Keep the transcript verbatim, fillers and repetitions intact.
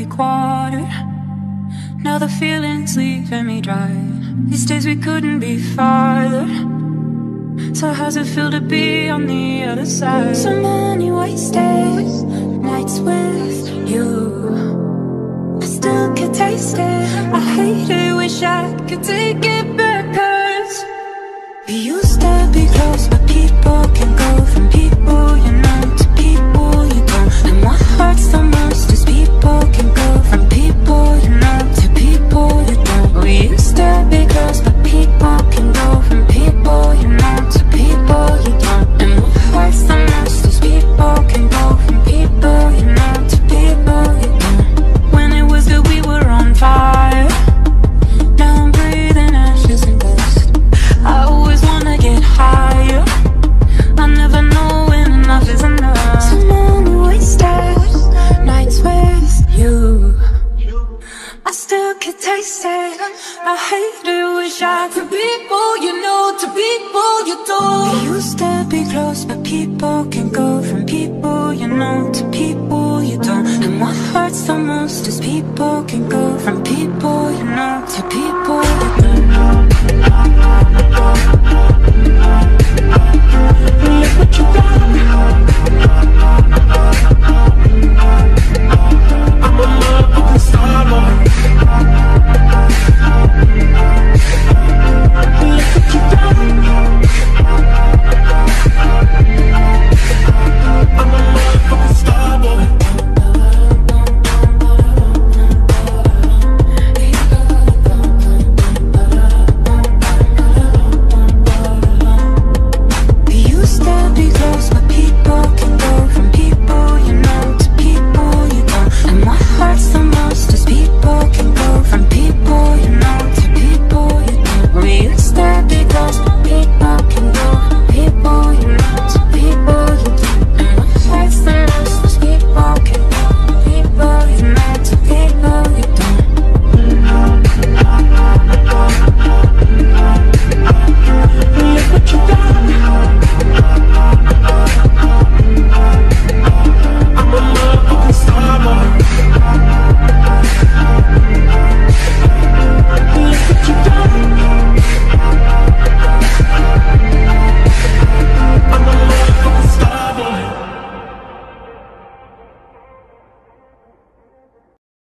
like water. Now the feeling's leaving me dry. These days we couldn't be farther. So how's it feel to be on the other side? So many wasted nights with you, I still can taste it. I hate it, wish I could take it back. Cause we used to be close, but people can go from people you know to people you don't. And what hurts the most is people can go from people you know to people you don't. We used to be close, but people can go from people you know to people you don't. And what hurts the most is people can go from people you know to people you don't. When it was good we were on fire, now I'm breathing ashes and dust. I always wanna get higher, I never know when enough is enough. So many wasted nights with you, I still can taste it. I hate it, wish I could be people you know to people you don't. We used to be close, but people can go from people you know to people you don't. And what hurts the most is people can go from people you know to people